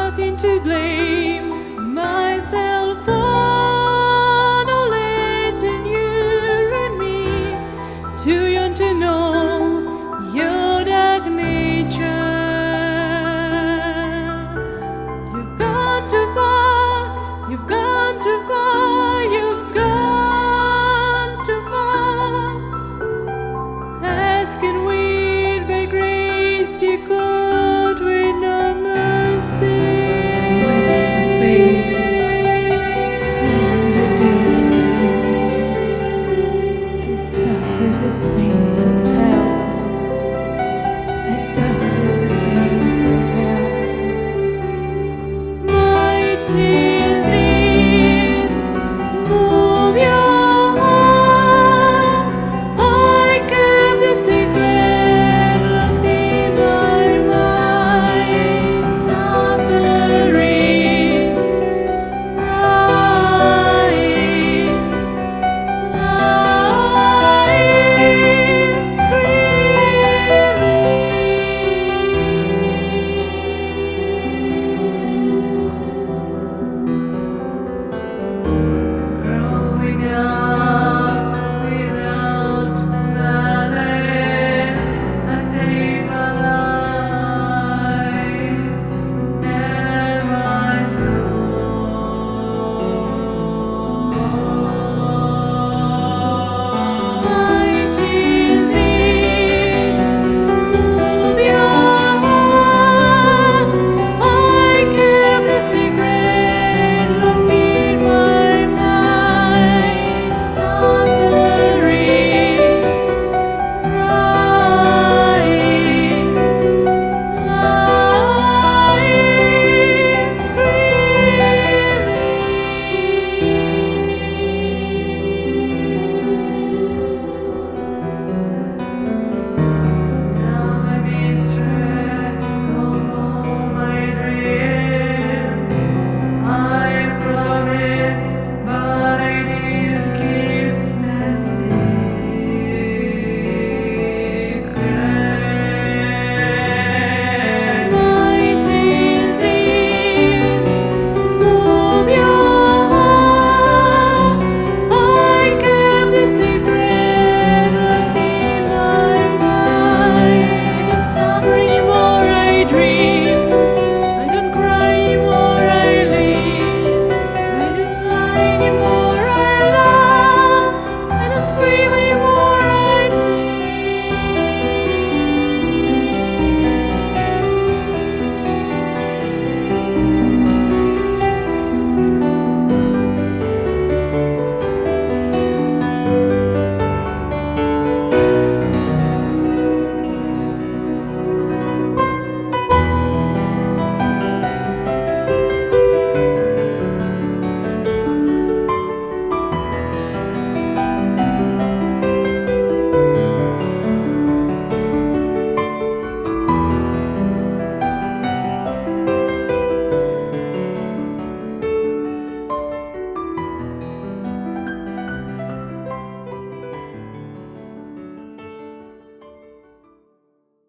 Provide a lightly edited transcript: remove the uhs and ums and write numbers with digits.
nothing to blame myself for, no late in you and me, too young to know your dark nature. You've gone too far, you've gone too far, you've gone too far. Asking with by grace you could with no mercy. Wet my faith, hearing the dirty truths. I suffer the pains of hell. I suffer the pains of hell.